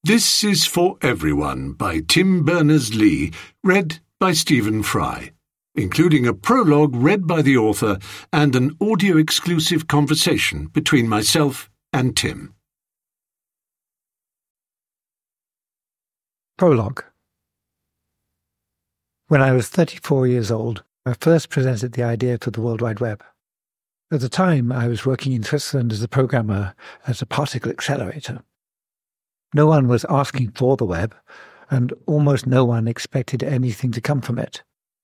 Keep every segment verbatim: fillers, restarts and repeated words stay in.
This is For Everyone by Tim Berners-Lee, read by Stephen Fry, including a prologue read by the author and an audio-exclusive conversation between myself and Tim. Prologue. When I was thirty-four years old, I first presented the idea for the World Wide Web. At the time, I was working in Switzerland as a programmer at a particle accelerator. No one was asking for the web, and almost no one expected anything to come from it.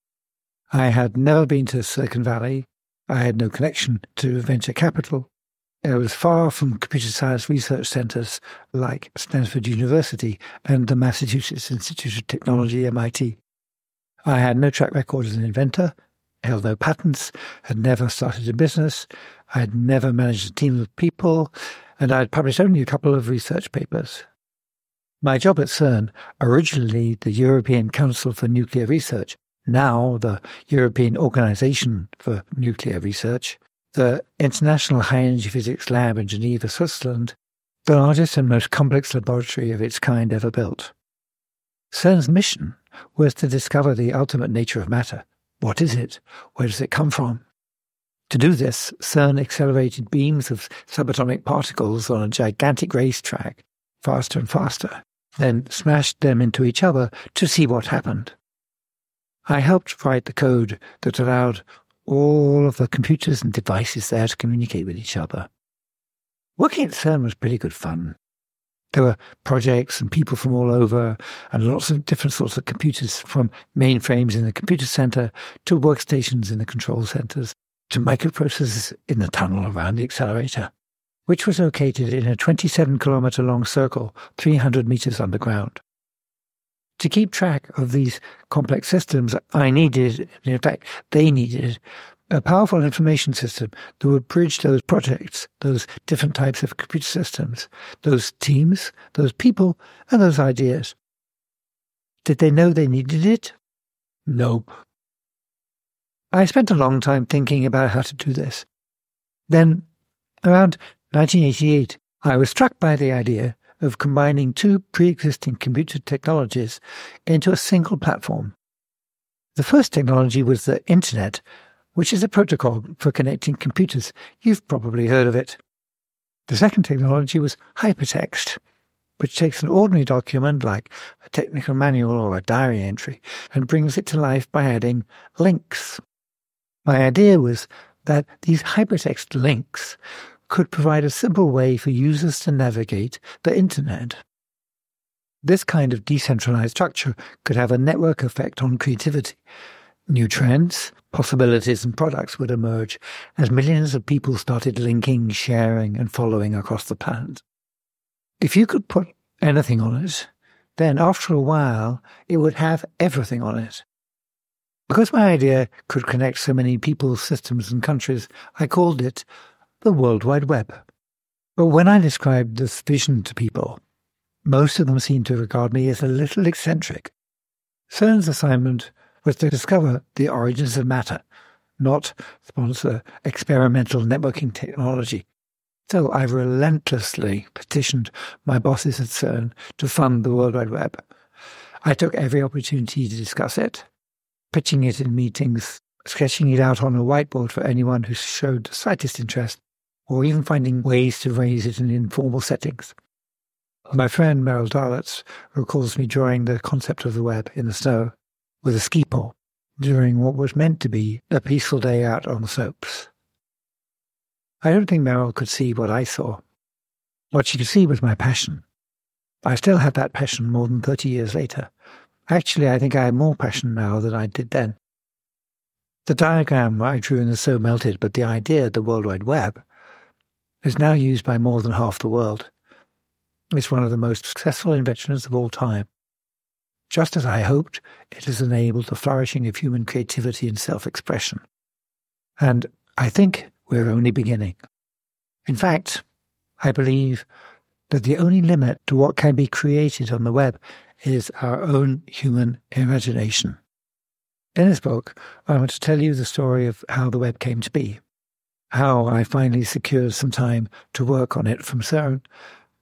I had never been to Silicon Valley. I had no connection to venture capital. I was far from computer science research centers like Stanford University and the Massachusetts Institute of Technology, M I T. I had no track record as an inventor, held no patents, had never started a business, I had never managed a team of people, and I had published only a couple of research papers. My job at CERN, originally the European Council for Nuclear Research, now the European Organization for Nuclear Research, the International High Energy Physics Lab in Geneva, Switzerland, the largest and most complex laboratory of its kind ever built. CERN's mission was to discover the ultimate nature of matter. What is it? Where does it come from? To do this, CERN accelerated beams of subatomic particles on a gigantic racetrack, faster and faster, then smashed them into each other to see what happened. I helped write the code that allowed all of the computers and devices there to communicate with each other. Working at CERN was pretty good fun. There were projects and people from all over, and lots of different sorts of computers, from mainframes in the computer center to workstations in the control centers to microprocessors in the tunnel around the accelerator, which was located in a twenty-seven kilometer long circle, three hundred meters underground. To keep track of these complex systems, I needed, in fact, they needed, a powerful information system that would bridge those projects, those different types of computer systems, those teams, those people, and those ideas. Did they know they needed it? Nope. I spent a long time thinking about how to do this. Then, around nineteen eighty-eight, I was struck by the idea of combining two pre-existing computer technologies into a single platform. The first technology was the Internet, which is a protocol for connecting computers. You've probably heard of it. The second technology was hypertext, which takes an ordinary document like a technical manual or a diary entry and brings it to life by adding links. My idea was that these hypertext links could provide a simple way for users to navigate the Internet. This kind of decentralized structure could have a network effect on creativity. New trends, possibilities and products would emerge as millions of people started linking, sharing and following across the planet. If you could put anything on it, then after a while it would have everything on it. Because my idea could connect so many people, systems and countries, I called it the World Wide Web. But when I described this vision to people, most of them seemed to regard me as a little eccentric. CERN's assignment was to discover the origins of matter, not sponsor experimental networking technology. So I relentlessly petitioned my bosses at CERN to fund the World Wide Web. I took every opportunity to discuss it, pitching it in meetings, sketching it out on a whiteboard for anyone who showed the slightest interest, or even finding ways to raise it in informal settings. My friend Meryl Darlitz recalls me drawing the concept of the web in the snow with a ski pole during what was meant to be a peaceful day out on the slopes. I don't think Meryl could see what I saw. What she could see was my passion. I still have that passion more than thirty years later. Actually, I think I have more passion now than I did then. The diagram I drew in the snow melted, but the idea of the World Wide Web is now used by more than half the world. It's one of the most successful inventions of all time. Just as I hoped, it has enabled the flourishing of human creativity and self-expression. And I think we're only beginning. In fact, I believe that the only limit to what can be created on the web is our own human imagination. In this book, I want to tell you the story of how the web came to be, how I finally secured some time to work on it from CERN,